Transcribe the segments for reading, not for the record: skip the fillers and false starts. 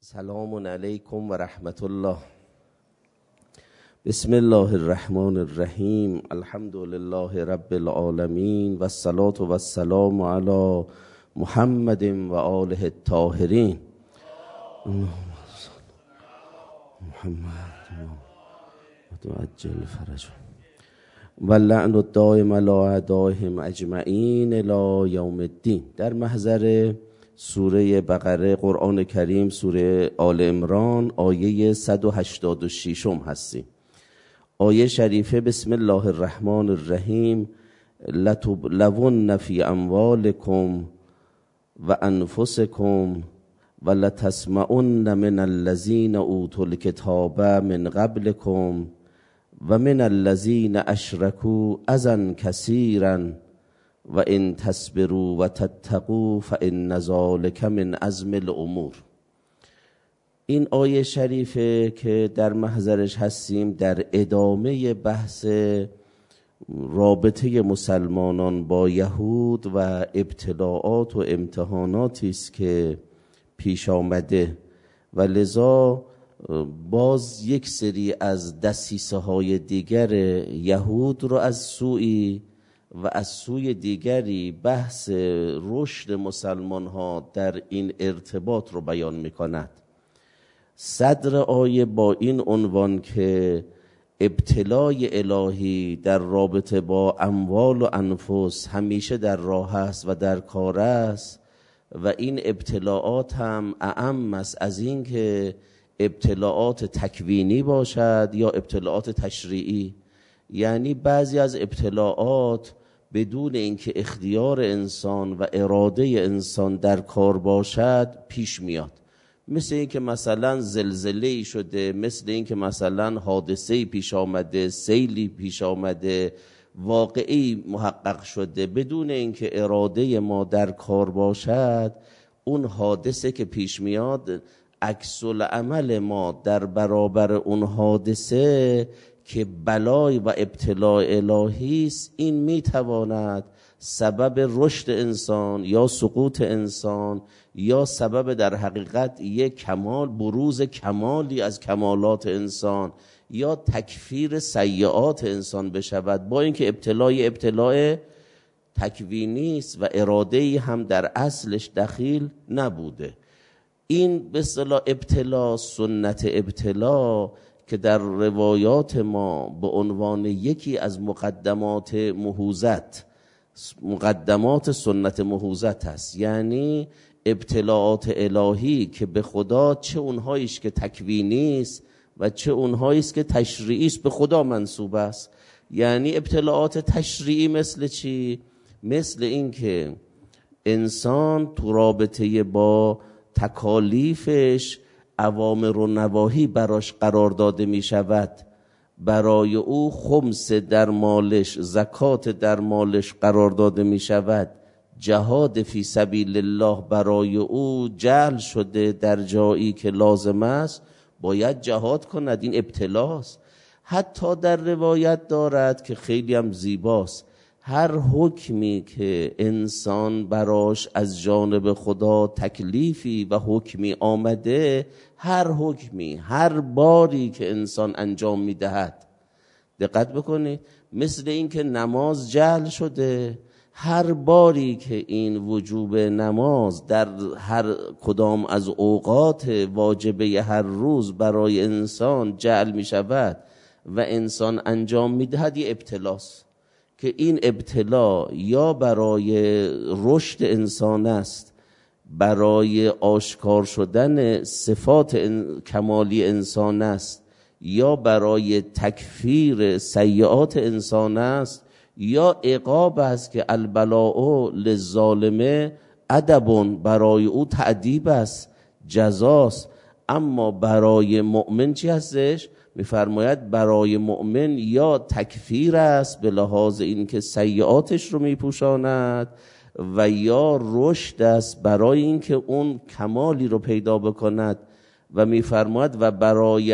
سلام علیکم و رحمت الله. بسم الله الرحمن الرحیم. الحمد لله رب العالمین و الصلاة و السلام علی محمد و آله الطاهرین. محمد و عجل فرج و لعن الدائم علی اعدائهم اجمعین الی یوم الدین. در محضر سوره بقره قرآن کریم، سوره آل عمران، آیه 186 هستیم. آیه شریفه بسم الله الرحمن الرحیم. لتبلون فی اموالکم و انفسکم و لتسمعن من الذین اوتوا الکتاب من قبلکم و من الذین اشرکوا اذی کثیرا و ان تصبروا و تتقوا فان ذلک من عزم الامور. این آیه شریفه که در محضرش هستیم در ادامه بحث رابطه مسلمانان با یهود و ابتلاعات و امتحاناتی است که پیش آمده و لذا باز یک سری از دسیسه های دیگر یهود رو از سوی و از سوی دیگری بحث رشد مسلمان ها در این ارتباط رو بیان می کند. صدر آیه با این عنوان که ابتلای الهی در رابطه با اموال و انفس همیشه در راه است و در کار است و این ابتلاعات هم اعم است از این که ابتلاعات تکوینی باشد یا ابتلاعات تشریعی. یعنی بعضی از ابتلاعات بدون اینکه اختیار انسان و اراده انسان در کار باشد پیش میاد، مثل اینکه مثلا زلزله‌ای شده، مثل اینکه مثلا حادثه‌ای پیش آمده، سیلی پیش آمده، واقعی محقق شده، بدون اینکه اراده ما در کار باشد اون حادثه که پیش میاد عکس العمل ما در برابر اون حادثه که بلای و ابتلاء الهی است، این میتواند سبب رشد انسان یا سقوط انسان یا سبب در حقیقت یک کمال، بروز کمالی از کمالات انسان یا تکفیر سیئات انسان بشود، با اینکه ابتلاء تکوینی است و اراده‌ای هم در اصلش دخیل نبوده. این به اصطلاح ابتلا، سنت ابتلا که در روایات ما به عنوان یکی از مقدمات سنت مهوزت است. یعنی ابتلاعات الهی که به خدا چه اونهاییش که تکوینی است و چه اونهاییست که تشریعی است به خدا منسوب است. یعنی ابتلاعات تشریعی مثل چی؟ مثل این که انسان تو رابطه با تکالیفش اوامر و نواهی براش قرار داده می شود، برای او خمس در مالش، زکات در مالش قرار داده می شود، جهاد فی سبیل الله برای او جعل شده، در جایی که لازم است باید جهاد کند. این ابتلاست. حتی در روایت دارد که خیلی هم زیباست، هر حکمی که انسان براش از جانب خدا تکلیفی و حکمی آمده، هر حکمی، هر باری که انسان انجام میدهد، دقت بکنید، مثل این که نماز جعل شده، هر باری که این وجوب نماز در هر کدام از اوقات واجبه هر روز برای انسان جعل می شود و انسان انجام می دهد، یه ابتلاست که این ابتلا یا برای رشد انسان است، برای آشکار شدن صفات کمالی انسان است، یا برای تکفیر سیئات انسان است، یا عقاب است که البلاء للظالم ادب، برای او تأدیب است، جزاست. اما برای مؤمن چی هستش؟ میفرماید برای مؤمن یا تکفیر است به لحاظ این که سیئاتش رو میپوشاند، و یا رشد است برای این که اون کمالی رو پیدا بکند. و میفرماید و برای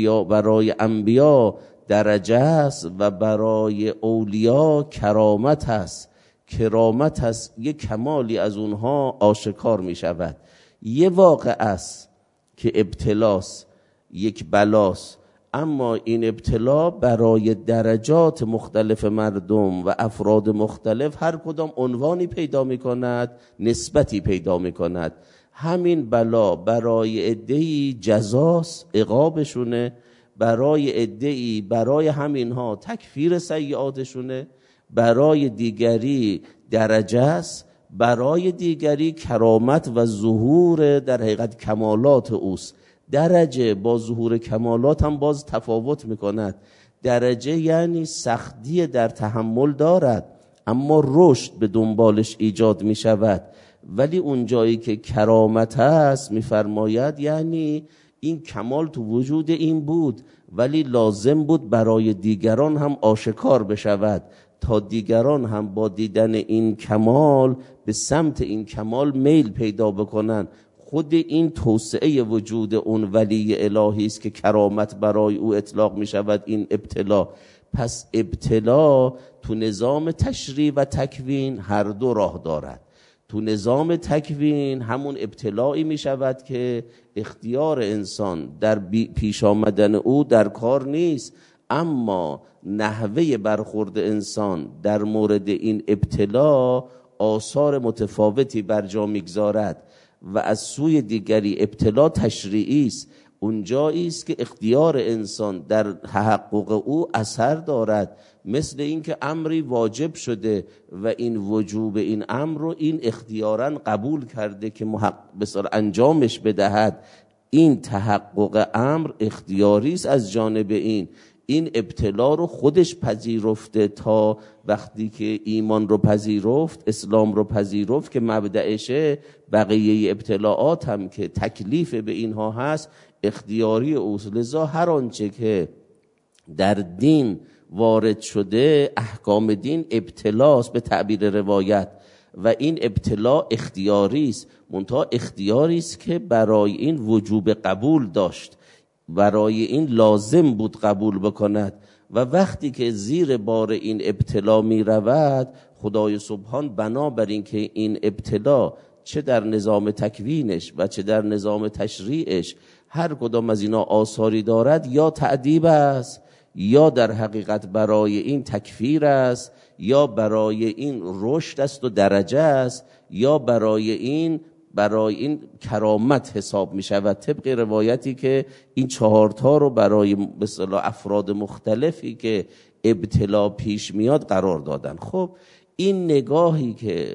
انبیا درجه است و برای اولیا کرامت است. کرامت است، یک کمالی از اونها آشکار می شود. یه واقع است که ابتلاس، یک بلاس، اما این ابتلا برای درجات مختلف مردم و افراد مختلف هر کدام عنوانی پیدا می کند، نسبتی پیدا می کند. همین بلا برای عده‌ای جزاست، عقابشونه، برای عده‌ای برای همینها تکفیر سیئاتشونه، برای دیگری درجه است، برای دیگری کرامت و ظهور در حقیقت کمالات اوست. درجه با ظهور کمالات هم باز تفاوت میکند. درجه یعنی سختی در تحمل دارد اما رشد به دنبالش ایجاد میشود، ولی اون جایی که کرامت هست میفرماید یعنی این کمال تو وجود این بود ولی لازم بود برای دیگران هم آشکار بشود تا دیگران هم با دیدن این کمال به سمت این کمال میل پیدا بکنن. خود این توسعه وجود اون ولی الهی است که کرامت برای او اطلاق می شود، این ابتلا. پس ابتلا تو نظام تشریع و تکوین هر دو راه دارد. تو نظام تکوین همون ابتلایی می شود که اختیار انسان در پیش آمدن او در کار نیست، اما نحوه برخورد انسان در مورد این ابتلا آثار متفاوتی بر جا میگذارد. و از سوی دیگری ابتلا تشریعی است، اونجایی است که اختیار انسان در تحقق او اثر دارد، مثل اینکه امری واجب شده و این وجوب این امر رو این اختیاراً قبول کرده که بسیار انجامش بدهد. این تحقق امر اختیاری است از جانب این ابتلا رو خودش پذیرفته تا وقتی که ایمان رو پذیرفت، اسلام رو پذیرفت که مبدأشه، بقیه ابتلاعات هم که تکلیف به اینها هست اختیاری اوست. لذا هر آنچه که در دین وارد شده احکام دین ابتلاست به تعبیر روایت، و این ابتلا اختیاری است، منتها اختیاری است که برای این وجوب قبول داشت، برای این لازم بود قبول بکند. و وقتی که زیر بار این ابتلا می رود، خدای سبحان بنابراین که این ابتلا چه در نظام تکوینش و چه در نظام تشریعش هر کدام از اینا آثاری دارد، یا تعذیب است، یا در حقیقت برای این تکفیر است، یا برای این رشد است و درجه است، یا برای این کرامت حساب می شود، طبق روایتی که این چهارتا رو برای به اصطلاح افراد مختلفی که ابتلا پیش میاد قرار دادن. خب این نگاهی که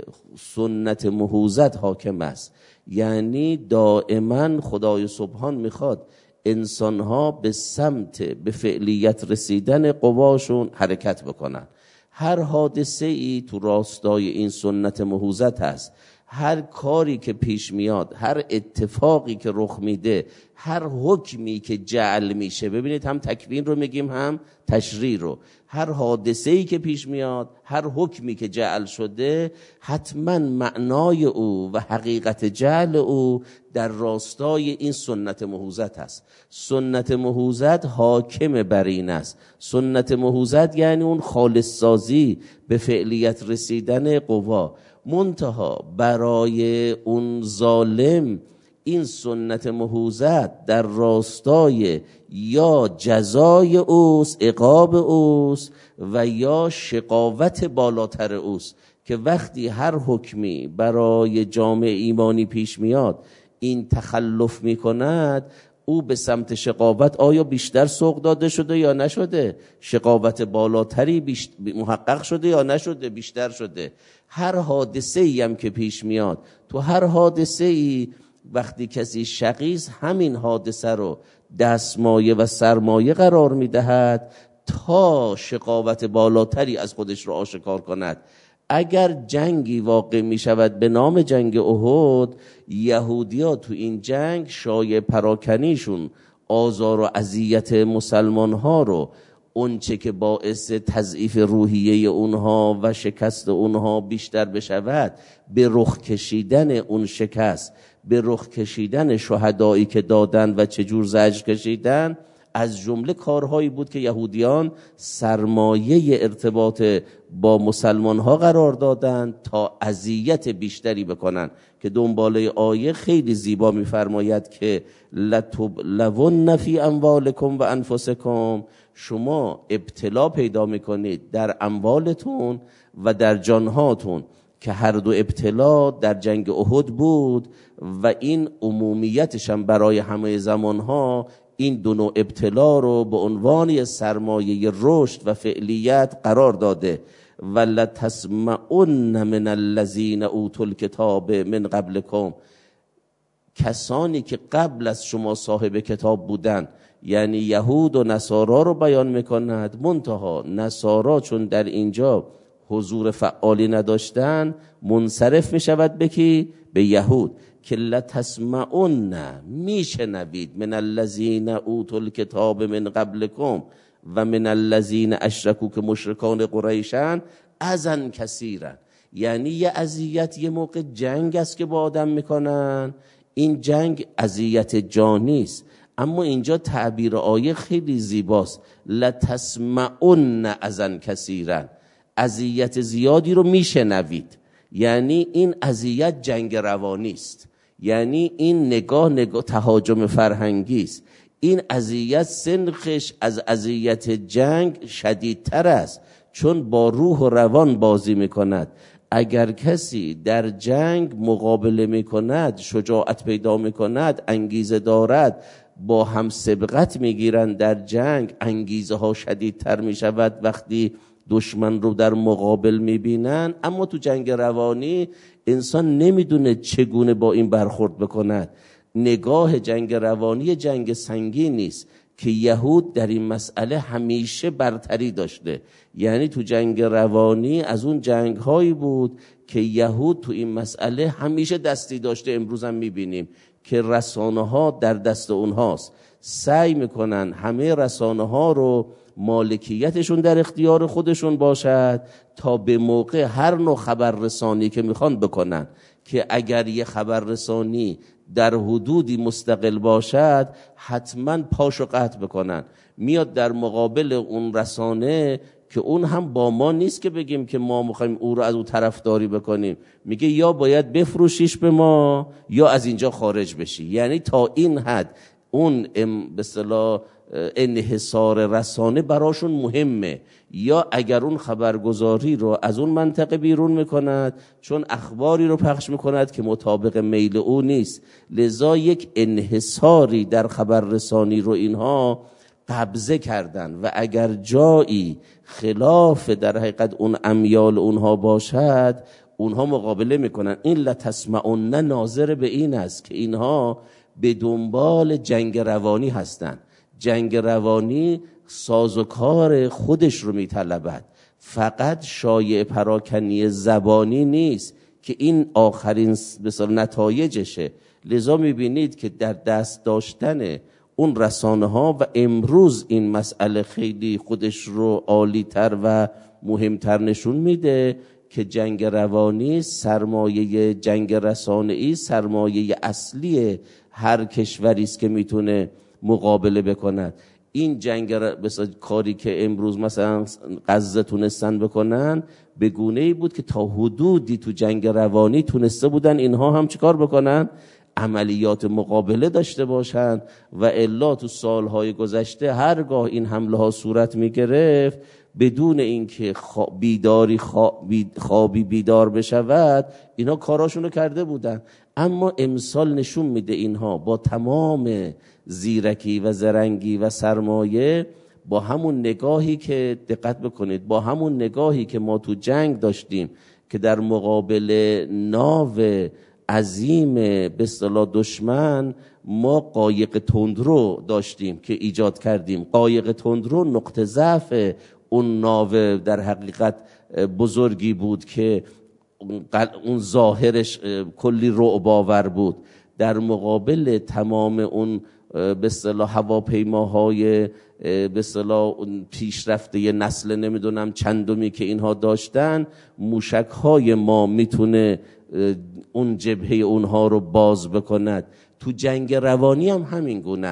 سنت مهوزت حاکم است، یعنی دائما خدای سبحان میخواد انسانها به سمت به فعلیت رسیدن قواشون حرکت بکنن. هر حادثه ای تو راستای این سنت مهوزت هست، هر کاری که پیش میاد، هر اتفاقی که رخ میده، هر حکمی که جعل میشه، ببینید هم تکوین رو میگیم هم تشریع رو، هر حادثه‌ای که پیش میاد، هر حکمی که جعل شده، حتما معنای او و حقیقت جعل او در راستای این سنت مهوزت است. سنت مهوزت حاکم بر این است. سنت مهوزت یعنی اون خالص سازی، به فعلیت رسیدن قوا. منتها برای اون ظالم این سنت مهوزت در راستای یا جزای اوست، عقاب اوست، و یا شقاوت بالاتر اوست، که وقتی هر حکمی برای جامعه ایمانی پیش میاد این تخلف میکند، او به سمت شقاوت آیا بیشتر سوق داده شده یا نشده؟ شقاوت بالاتری محقق شده یا نشده؟ بیشتر شده. هر حادثه‌ای هم که پیش میاد، تو هر حادثه‌ای وقتی کسی شقیست همین حادثه رو دستمایه و سرمایه قرار میدهد تا شقاوت بالاتری از خودش رو آشکار کند. اگر جنگی واقع می شود به نام جنگ احد، یهودی‌ها تو این جنگ شایع پراکنیشون آزار و اذیت مسلمان ها رو، اونچه که باعث تضعیف روحیه اونها و شکست اونها بیشتر بشود، به رخ کشیدن اون شکست، به رخ کشیدن شهدایی که دادن و چجور زجر کشیدن، از جمله کارهایی بود که یهودیان سرمایه ارتباط با مسلمان ها قرار دادند تا اذیت بیشتری بکنن، که دنباله آیه خیلی زیبا میفرماید که لتبلون فی اموالکم و انفسکم، شما ابتلا پیدا میکنید در اموالتون و در جانهاتون، که هر دو ابتلا در جنگ احد بود و این عمومیتش هم برای همه زمانها این دو نوع ابتلا رو به عنوان سرمایه رشد و فعلیت قرار داده. ولتسمعن من الذین اوتوا الکتاب من قبلکم، کسانی که قبل از شما صاحب کتاب بودن، یعنی یهود و نصارا رو بیان میکند. منتها نصارا چون در اینجا حضور فعالی نداشتن منصرف میشود به کی؟ به یهود، که لتسمعن، میشنوید، من الذین اوتوا الکتاب من قبلکم و من الذین اشرکوا، که مشرکان قریشن، اذًا کثیرا، یعنی یه اذیت یه موقع جنگ است که با آدم میکنن. این جنگ اذیت جانی است، اما اینجا تعبیر آیه خیلی زیباست، لتسمعن اذًا کثیرا، اذیت زیادی رو میشنوید. یعنی این اذیت جنگ روانی است، یعنی این نگاه تهاجم فرهنگی است. این اذیت سنخش از اذیت جنگ شدیدتر است، چون با روح و روان بازی میکند. اگر کسی در جنگ مقابله میکند، شجاعت پیدا میکند، انگیزه دارد، با هم سبقت میگیرند در جنگ، انگیزه ها شدیدتر میشود وقتی دشمن رو در مقابل میبینن. اما تو جنگ روانی انسان نمیدونه چگونه با این برخورد بکند. نگاه جنگ روانی جنگ سنگین نیست که یهود در این مسئله همیشه برتری داشته. یعنی تو جنگ روانی از اون جنگ هایی بود که یهود تو این مسئله همیشه دستی داشته. امروز هم میبینیم که رسانه ها در دست اونهاست، سعی میکنن همه رسانه ها رو مالکیتشون در اختیار خودشون باشد تا به موقع هر نوع خبررسانی که میخوان بکنن، که اگر یه خبررسانی در حدودی مستقل باشد حتما پاشو قطع بکنن. میاد در مقابل اون رسانه که اون هم با ما نیست که بگیم که ما میخوایم او رو از او طرفداری بکنیم، میگه یا باید بفروشیش به ما یا از اینجا خارج بشی. یعنی تا این حد اون به اصطلاح انحصار رسانه براشون مهمه. یا اگر اون خبرگزاری رو از اون منطقه بیرون میکند، چون اخباری رو پخش میکند که مطابق میل او نیست، لذا یک انحصاری در خبررسانی رو اینها قبضه کردن و اگر جایی خلاف در حقیقت اون امیال اونها باشد اونها مقابله میکنن. این لتسمعن ناظر به این است که اینها به دنبال جنگ روانی هستند. جنگ روانی سازوکار خودش رو میطلبد، فقط شایعه پراکنی زبانی نیست که این آخرین مثلا نتایجشه. لذا میبینید که در دست داشتن اون رسانه ها و امروز این مسئله خیلی خودش رو عالی‌تر و مهمتر نشون میده که جنگ روانی سرمایه جنگ رسانه‌ای سرمایه اصلی هر کشوری است که میتونه مقابله بکند. این جنگ مثلا کاری که امروز مثلا غزه تونستن بکنن به گونه‌ای بود که تا حدودی تو جنگ روانی تونسته بودن اینها هم چیکار بکنن؟ عملیات مقابله داشته باشند. و الا تو سالهای گذشته هرگاه این حمله ها صورت می گرفت بدون اینکه خوابی بیدار بشود اینا کاراشونو کرده بودن. اما امسال نشون میده اینها با تمام زیرکی و زرنگی و سرمایه، با همون نگاهی که دقت بکنید، با همون نگاهی که ما تو جنگ داشتیم که در مقابل ناو عظیم به اصطلاح دشمن ما قایق تندرو داشتیم که ایجاد کردیم. قایق تندرو نقطه ضعف اون ناو در حقیقت بزرگی بود که اون ظاهرش کلی رعب آور بود، در مقابل تمام اون به اصطلاح هواپیماهای به اصطلاح پیشرفته نسل نمیدونم چندمی که اینها داشتن، موشک‌های ما میتونه اون جبهه اونها رو باز بکند. تو جنگ روانی هم همین گونه است.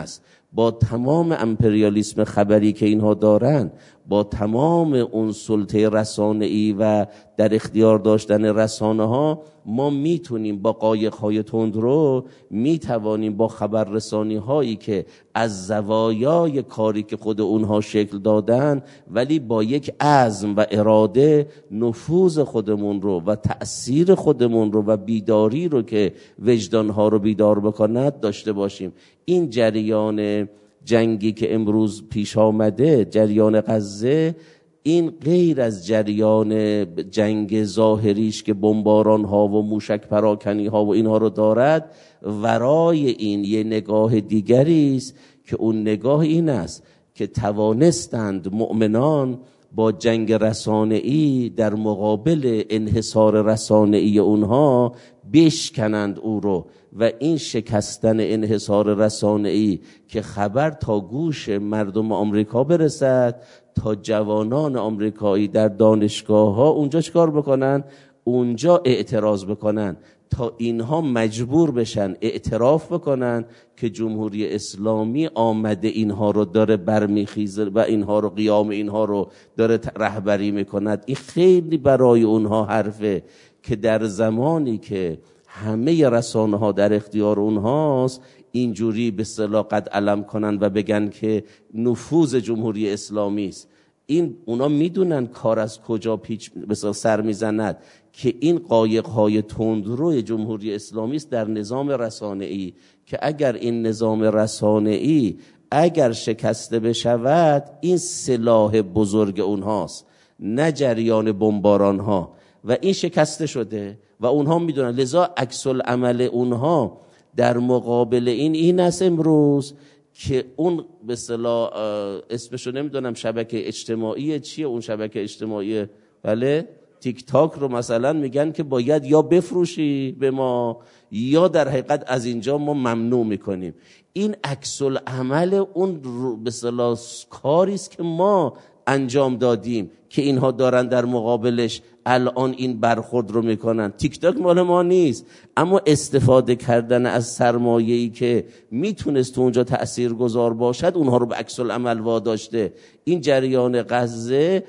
با تمام امپریالیسم خبری که اینها دارن، با تمام اون سلطه رسانه‌ای و در اختیار داشتن رسانه ها، ما میتونیم با قایق‌های تندرو، میتوانیم با خبررسانی هایی که از زوایای کاری که خود اونها شکل دادن، ولی با یک عزم و اراده نفوذ خودمون رو و تأثیر خودمون رو و بیداری رو که وجدانها رو بیدار بکند داشته باشیم. این جریان جنگی که امروز پیش آمده، جریان غزه، این غیر از جریان جنگ ظاهریش که بمباران ها و موشک پراکنی ها و اینها رو دارد، ورای این یه نگاه دیگری است که اون نگاه این است که توانستند مؤمنان با جنگ رسانه‌ای در مقابل انحصار رسانه‌ای اونها بشکنند او رو، و این شکستن انحصار رسانه‌ای که خبر تا گوش مردم آمریکا برسد، تا جوانان آمریکایی در دانشگاه ها اونجا چکار بکنن؟ اونجا اعتراض بکنن، تا اینها مجبور بشن اعتراف بکنن که جمهوری اسلامی آمده اینها رو داره برمیخیزه و اینها رو، قیام اینها رو داره رهبری میکند. این خیلی برای اونها حرفه که در زمانی که همه رسانه ها در اختیار اونهاست، اینجوری به اصطلاح قد علم کنن و بگن که نفوذ جمهوری اسلامی است. این اونا میدونن کار از کجا پیچ بسیار سر میزند، که این قایق‌های تندروی جمهوری اسلامی است در نظام رسانه‌ای، که اگر این نظام رسانه‌ای اگر شکسته بشود، این سلاح بزرگ اونهاست، نه جریان بمباران ها، و این شکسته شده و اونها میدونن. لذا عکس العمل اونها در مقابل این است امروز که اون به اصطلاح اسمشو نمیدونم شبکه اجتماعی چیه، اون شبکه اجتماعی بله تیک تاک رو مثلا میگن که باید یا بفروشی به ما یا در حقیقت از اینجا ما ممنوع میکنیم. این عکس العمل اون به اصطلاح کاری است که ما انجام دادیم که اینها دارن در مقابلش الان این برخورد رو میکنن. تیک تاک مال ما نیست، اما استفاده کردن از سرمایه‌ای که میتونست اونجا تأثیرگذار باشد، اونها رو به عکس العمل واداشته. این جریان غزه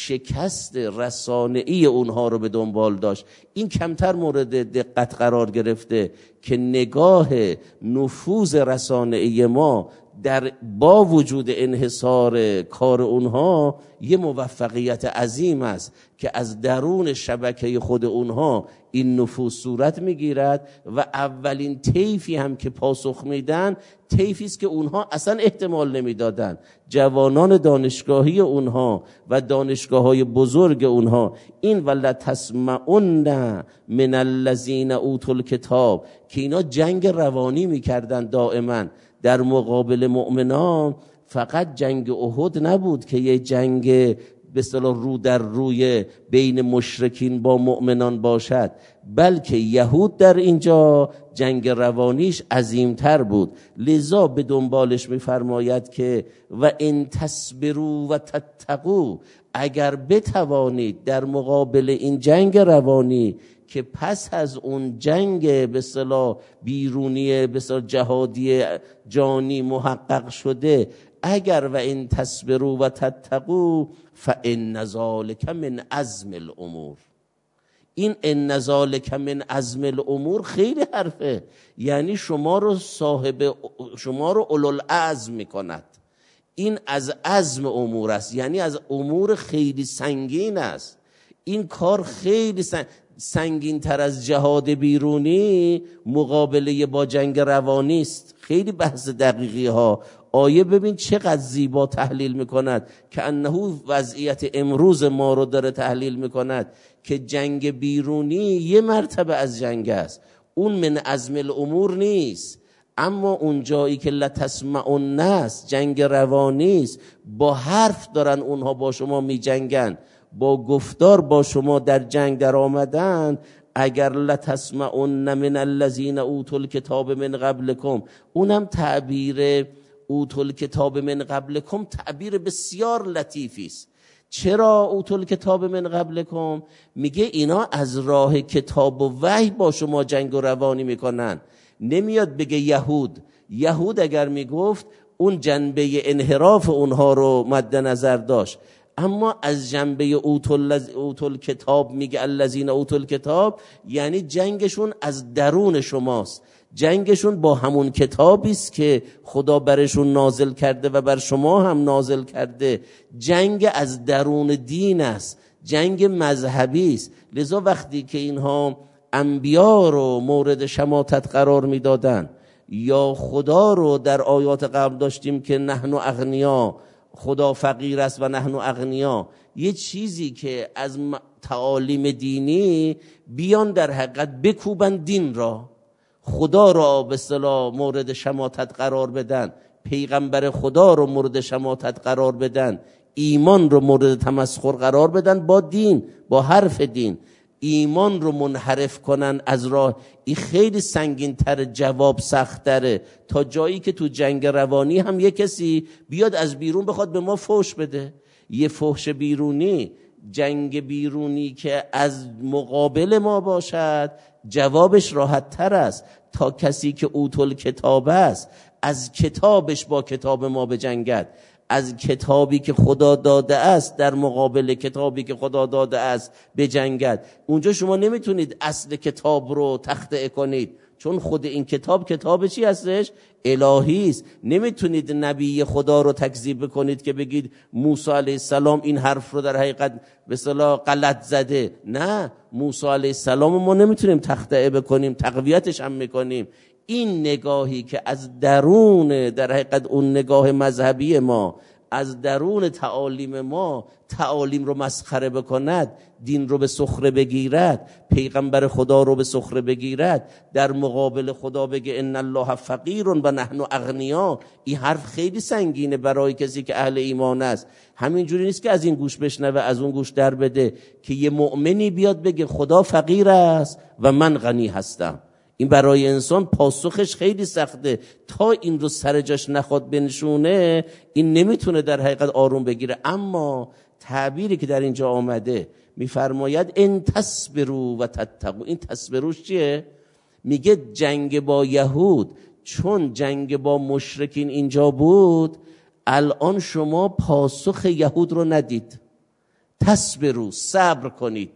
شکست رسانه‌ای اونها رو به دنبال داشت. این کمتر مورد دقت قرار گرفته که نگاه نفوذ رسانه‌ای ما در با وجود انحصار کار اونها یه موفقیت عظیم است که از درون شبکه خود اونها این نفوذ صورت میگیرد، و اولین طیفی هم که پاسخ میدن طیفی است که اونها اصلا احتمال نمیدادن. جوانان دانشگاهی اونها و دانشگاه‌های بزرگ اونها، این ولتسمعن من الذین اوتوا الکتاب، که اینا جنگ روانی میکردن دائما در مقابل مؤمنان. فقط جنگ احد نبود که یه جنگ به اصطلاح رو در روی بین مشرکین با مؤمنان باشد، بلکه یهود در اینجا جنگ روانیش عظیمتر بود. لذا به دنبالش میفرماید که و ان تصبروا و تتقوا، اگر بتوانید در مقابل این جنگ روانی که پس از اون جنگ به اصطلاح بیرونی به اصطلاح جهادی جانی محقق شده، اگر و ان تصبروا و تتقوا فان ذلک من عزم الامور. این ان ذلک من عزم الامور خیلی حرفه، یعنی شما رو اولوالعزم میکند. این از عزم امور است، یعنی از امور خیلی سنگین است. این کار خیلی سنگین تر از جهاد بیرونی مقابله با جنگ روانی است. خیلی بحث دقیقی ها. آیه ببین چقدر زیبا تحلیل میکند که انه وضعیت امروز ما رو داره تحلیل میکند که جنگ بیرونی یه مرتبه از جنگ است، اون من عزم الامور نیست. اما اون جایی که لتسمعن است، جنگ روانی است، با حرف دارن اونها با شما می جنگن، با گفتار با شما در جنگ در آمدن. اگر لتسمعن من الذین اوتوا الکتاب من قبلکم، اونم تعبیر اوتوا الکتاب من قبلکم تعبیر بسیار لطیفی است. چرا اوتوا الکتاب من قبلکم؟ میگه اینا از راه کتاب و وحی با شما جنگ و روانی میکنن. نمیاد بگه یهود اگر میگفت اون جنبه انحراف اونها رو مد نظر داشت. اما از جنبه اوتل کتاب میگه الذین اوتل کتاب، یعنی جنگشون از درون شماست، جنگشون با همون کتابی است که خدا برشون نازل کرده و بر شما هم نازل کرده. جنگ از درون دین است، جنگ مذهبی است. لذا وقتی که اینها انبیا رو مورد شماتت قرار میدادن یا خدا رو در آیات قبل داشتیم که نحن اغنیا، خدا فقیر است و نحن اغنیا، یه چیزی که از تعالیم دینی بیان در حقیقت بکوبن دین را، خدا را به اصطلاح مورد شماتت قرار بدن، پیغمبر خدا رو مورد شماتت قرار بدن، ایمان رو مورد تمسخر قرار بدن با دین، با حرف دین، ایمان رو منحرف کنن از راه. این خیلی سنگین تر، جواب سخت تره، تا جایی که تو جنگ روانی هم یه کسی بیاد از بیرون بخواد به ما فحش بده. یه فحش بیرونی، جنگ بیرونی که از مقابل ما باشد، جوابش راحت تر است تا کسی که اوتل کتاب است از کتابش با کتاب ما بجنگد، از کتابی که خدا داده است در مقابل کتابی که خدا داده است بجنگد. اونجا شما نمیتونید اصل کتاب رو تخطئه کنید، چون خود این کتاب چی هستش؟ الهی است. نمیتونید نبی خدا رو تکذیب کنید که بگید موسی علیه السلام این حرف رو در حقیقت به اصطلاح غلط زده. نه، موسی علیه السلام ما نمیتونیم تخطئه بکنیم، تقویتش هم میکنیم. این نگاهی که از درون در حقیقت اون نگاه مذهبی ما، از درون تعالیم ما، تعالیم رو مسخره بکند، دین رو به سخره بگیرد، پیغمبر خدا رو به سخره بگیرد، در مقابل خدا بگه ان الله فقیر و نحن اغنیا، این حرف خیلی سنگینه برای کسی که اهل ایمان است. همینجوری نیست که از این گوش بشنوه از اون گوش در بده، که یه مؤمنی بیاد بگه خدا فقیر است و من غنی هستم. این برای انسان پاسخش خیلی سخته. تا این رو سر جاش نخواد بنشونه، این نمیتونه در حقیقت آروم بگیره. اما تعبیری که در اینجا آمده میفرماید ان تصبروا و تتقوا، این تصبروش چیه؟ میگه جنگ با یهود، چون جنگ با مشرکین اینجا بود، الان شما پاسخ یهود رو ندید. تصبروا، صبر کنید.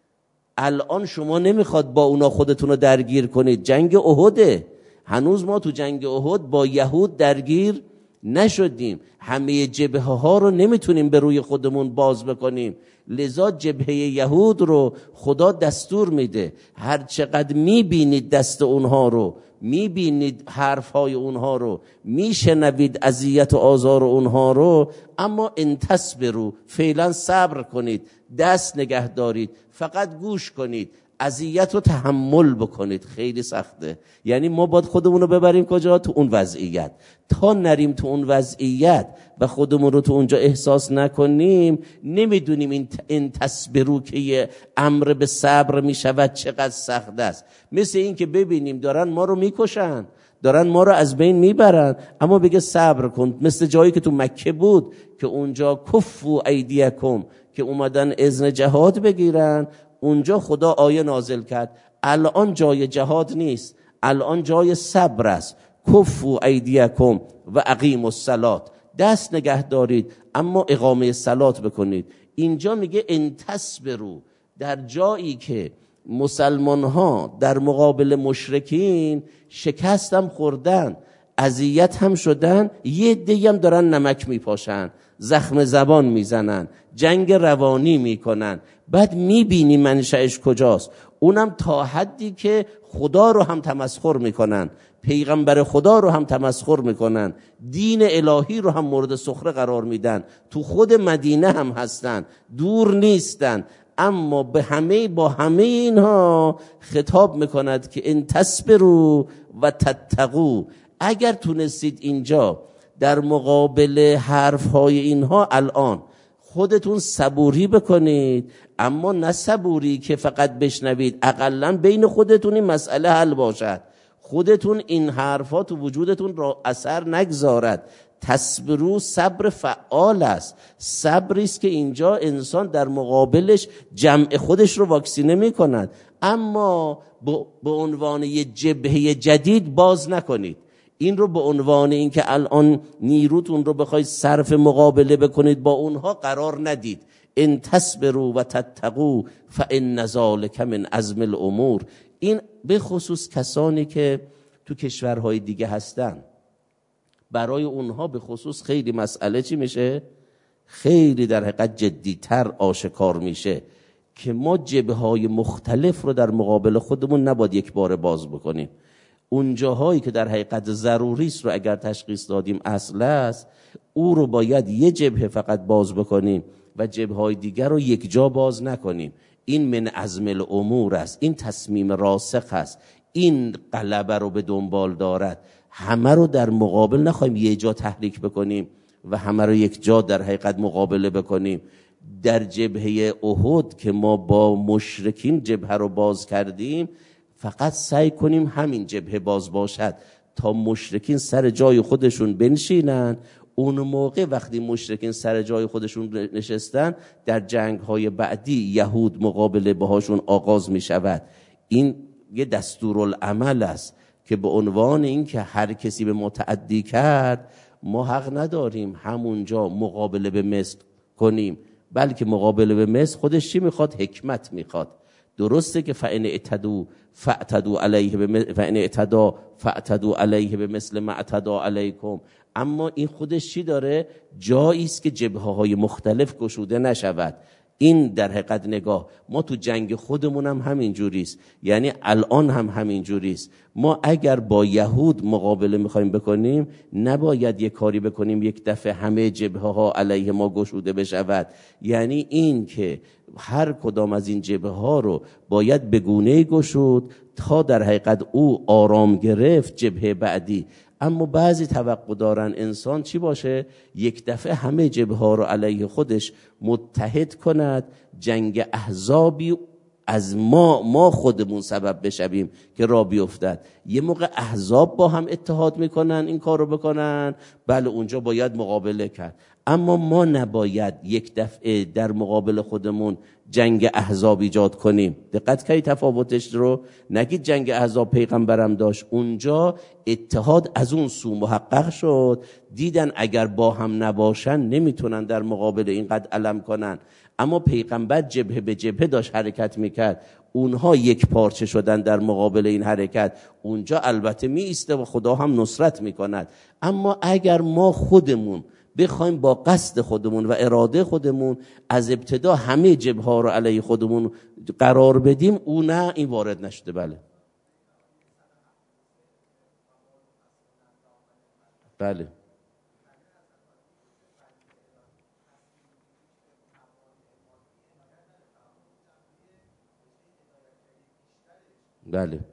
الان شما نمیخواد با اونا خودتون رو درگیر کنید، جنگ احده. هنوز ما تو جنگ احد با یهود درگیر نشدیم، همه جبهه ها رو نمیتونیم به روی خودمون باز بکنیم. لذا جبهه یهود رو خدا دستور میده، هر چقدر میبینید دست اونها رو، میبینید حرفهای اونها رو، میشنوید اذیت و آزار اونها رو، اما انتصبروا، فعلا صبر کنید، دست نگه دارید، فقط گوش کنید، اذیت رو تحمل بکنید. خیلی سخته. یعنی ما باید خودمون رو ببریم کجا؟ تو اون وضعیت. تا نریم تو اون وضعیت و خودمون رو تو اونجا احساس نکنیم، نمیدونیم این تصبرو که یه امر به صبر میشود چقدر سخت است. مثل این که ببینیم دارن ما رو میکشن، دارن ما رو از بین میبرن، اما بگه صبر کن. مثل جایی که تو مکه بود که اونجا کفوا ایدیکم، که اومدن اذن جهاد بگیرن، اونجا خدا آیه نازل کرد الان جای جهاد نیست، الان جای صبر است. کفوا ایدیکم و اقیموا الصلاة، دست نگه دارید اما اقامه صلات بکنید. اینجا میگه انتصبروا، در جایی که مسلمان ها در مقابل مشرکین شکست هم خوردن، اذیت هم شدن، یه عده‌ای هم دارن نمک میپاشن، زخم زبان میزنن، جنگ روانی میکنن. بعد میبینی منشأش کجاست؟ اونم تا حدی که خدا رو هم تمسخر میکنن، پیغمبر خدا رو هم تمسخر میکنن، دین الهی رو هم مورد سخره قرار میدن. تو خود مدینه هم هستن، دور نیستن، اما با همه اینها خطاب میکند که ان تصبروا و تتقوا. اگر تونستید اینجا در مقابل حرفهای اینها الان خودتون صبوری بکنید، اما نه صبوری که فقط بشنوید، اقلا بین خودتون این مسئله حل باشد، خودتون این حرفا تو وجودتون را اثر نگذارد. تصبرو صبر فعال است، صبری است که اینجا انسان در مقابلش جمع خودش رو واکسینه می کند، اما به عنوان یه جبهه جدید باز نکنید. این رو به عنوان این که الان نیروتون رو بخواید صرف مقابله بکنید با اونها قرار ندید. ان تصبروا و تتقوا فان ذلک من عزم الامور. این به خصوص کسانی که تو کشورهای دیگه هستن، برای اونها به خصوص خیلی مسئله چی میشه؟ خیلی در حقیقت جدیتر آشکار میشه که ما جبهه‌های مختلف رو در مقابل خودمون نباید یک بار باز بکنیم. اون جاهایی که در حقیقت ضروری است رو اگر تشخیص دادیم اصل است، او رو باید یه جبهه فقط باز بکنیم و جبهه‌های دیگر رو یک جا باز نکنیم. این من عزم الامور است، این تصمیم راسخ است، این غلبه رو به دنبال دارد. همه رو در مقابل نخواهیم یه جا تحریک بکنیم و همه رو یک جا در حقیقت مقابله بکنیم. در جبهه احد که ما با مشرکین جبهه رو باز کردیم، فقط سعی کنیم همین جبهه باز باشد تا مشرکین سر جای خودشون بنشینن. اون موقع وقتی مشرکین سر جای خودشون نشستن، در جنگ‌های بعدی یهود مقابله باهاشون آغاز می شود. این یه دستورالعمل است که به عنوان این که هر کسی به متعدی کرد، ما حق نداریم همونجا مقابله به مثل کنیم، بلکه مقابله به مثل خودش چی میخواد؟ حکمت میخواد. درسته که فإن اعتدوا فاعتدوا علیه بمثل ما اعتدوا علیکم، اما این خودش چی داره؟ جایی است که جبهه‌های مختلف گشوده نشود. این در حقیقت نگاه ما تو جنگ خودمون هم همین جوریست، یعنی الان هم همین جوریست. ما اگر با یهود مقابله میخوایم بکنیم، نباید یک کاری بکنیم یک دفعه همه جبهه‌ها علیه ما گشوده بشود. یعنی این که هر کدام از این جبهه‌ها رو باید به گونه‌ای گشود تا در حقیقت او آرام گرفت جبهه بعدی. اما بعضی توقع دارن انسان چی باشه؟ یک دفعه همه جبهه‌ها رو علیه خودش متحد کند، جنگ احزابی از ما خودمون سبب بشویم که راه بیفتد. یه موقع احزاب با هم اتحاد میکنن این کار رو بکنن، بله اونجا باید مقابله کرد. اما ما نباید یک دفعه در مقابل خودمون جنگ احزاب ایجاد کنیم. دقت کنید تفاوتش رو. نگید جنگ احزاب پیغمبرم داشت، اونجا اتحاد از اون سو محقق شد، دیدن اگر با هم نباشن نمیتونن در مقابل اینقدر علم کنن. اما پیغمبر جبهه به جبهه داشت حرکت میکرد، اونها یک پارچه شدن در مقابل این حرکت. اونجا البته می ایسته و خدا هم نصرت میکند. اما اگر ما خودمون بخوایم با قصد خودمون و اراده خودمون از ابتدا همه جبهه ها رو علیه خودمون قرار بدیم، او نه، این وارد نشده. بله بله بله.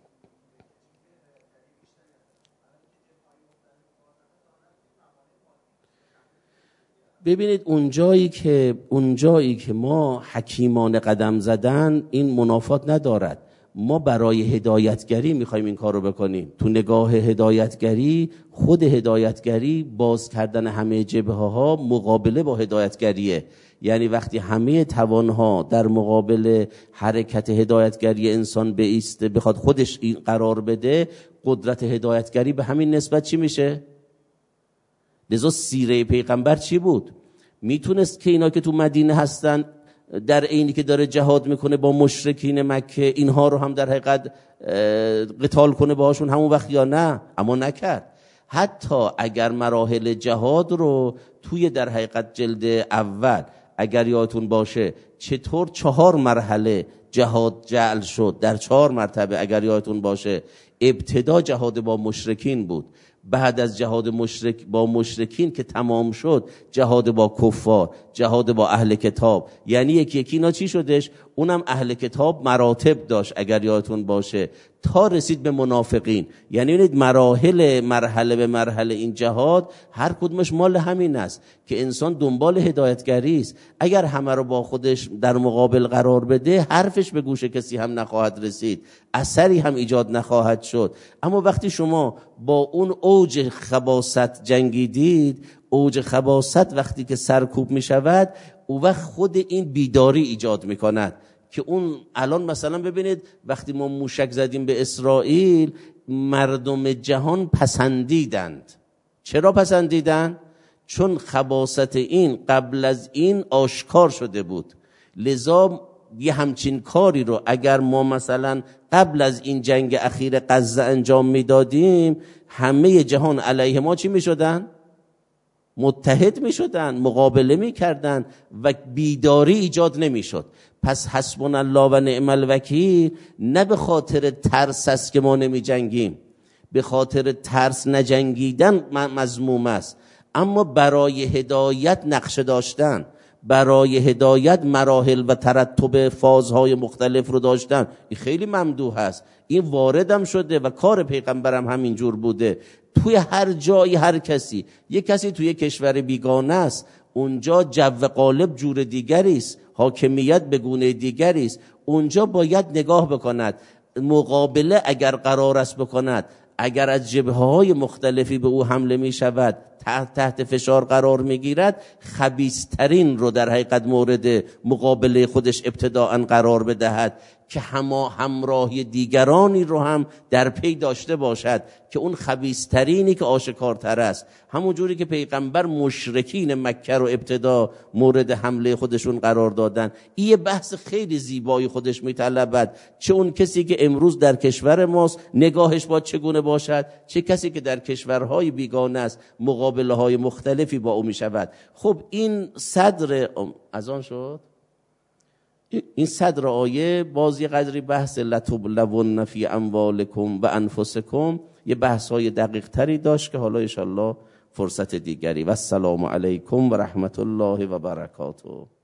ببینید اونجایی که ما حکیمان قدم زدن، این منافات ندارد. ما برای هدایتگری میخوایم این کار رو بکنیم. تو نگاه هدایتگری، خود هدایتگری باز کردن همه جبهه ها مقابله با هدایتگریه. یعنی وقتی همه توانها در مقابل حرکت هدایتگری انسان بایسته، بخواد خودش این قرار بده، قدرت هدایتگری به همین نسبت چی میشه؟ لذا سیره پیغمبر چی بود؟ میتونست که اینا که تو مدینه هستن، در عینی که داره جهاد میکنه با مشرکین مکه، اینها رو هم در حقیقت قتال کنه باهاشون همون وقت، یا نه؟ اما نکرد. حتی اگر مراحل جهاد رو توی در حقیقت جلد اول اگر یادتون باشه چطور 4 مرحله جهاد جعل شد، در 4 مرتبه اگر یادتون باشه. ابتدا جهاد با مشرکین بود، بعد از جهاد با مشرکین که تمام شد، جهاد با کفار، جهاد با اهل کتاب. یعنی یکی اینا چی شدش؟ اونم اهل کتاب مراتب داشت اگر یادتون باشه، تا رسید به منافقین. یعنی ببینید مرحله به مرحله این جهاد هر کدومش مال همین است که انسان دنبال هدایتگری است. اگر همه رو با خودش در مقابل قرار بده، حرفش به گوش کسی هم نخواهد رسید، اثری هم ایجاد نخواهد شد. اما وقتی شما با اون اوج خباثت جنگیدید، اوج خباثت وقتی که سرکوب می شود، او وقت خود این بیداری ایجاد می کند که اون الان مثلا ببینید وقتی ما موشک زدیم به اسرائیل مردم جهان پسندیدند. چرا پسندیدند؟ چون خباثت این قبل از این آشکار شده بود. لذا یه همچین کاری رو اگر ما مثلا قبل از این جنگ اخیر غزه انجام میدادیم همه جهان علیه ما چی میشدن؟ متحد میشدن، مقابله میکردن و بیداری ایجاد نمیشد. پس حسبنا الله و نعم الوکیل نه به خاطر ترس است که ما نمی جنگیم، به خاطر ترس نجنگیدن مذموم است، اما برای هدایت نقشه داشتن، برای هدایت مراحل و ترتب فازهای مختلف رو داشتن، این خیلی ممدوح است. این واردم شده و کار پیغمبرم همینجور بوده. توی هر جایی هر کسی، یک کسی توی کشور بیگانه است، اونجا جو غالب جور دیگری است، حاکمیت به گونه دیگری است، اونجا باید نگاه بکند. مقابله اگر قرار است بکند، اگر از جبهه‌های مختلفی به او حمله می شود، تحت فشار قرار می گیرد، خبیث‌ترین رو در حقیقت مورد مقابله خودش ابتداءً قرار بدهد که همراهی دیگرانی رو هم در پی داشته باشد که اون خبیث‌ترینی که آشکارتر است. همون جوری که پیغمبر مشرکین مکه رو ابتدا مورد حمله خودشون قرار دادن. این یه بحث خیلی زیبایی خودش میطلبد، چه اون کسی که امروز در کشور ماست نگاهش باید چگونه باشد، چه کسی که در کشورهای بیگانه است مقابله های مختلفی با او می شود. خب این صدر اذان شد، این صدر آیه باز یه قدری بحث لتبلون فی اموالکم و انفسکم یه بحث های دقیق تری داشت که حالا انشالله فرصت دیگری. و السلام علیکم و رحمت الله و برکاته.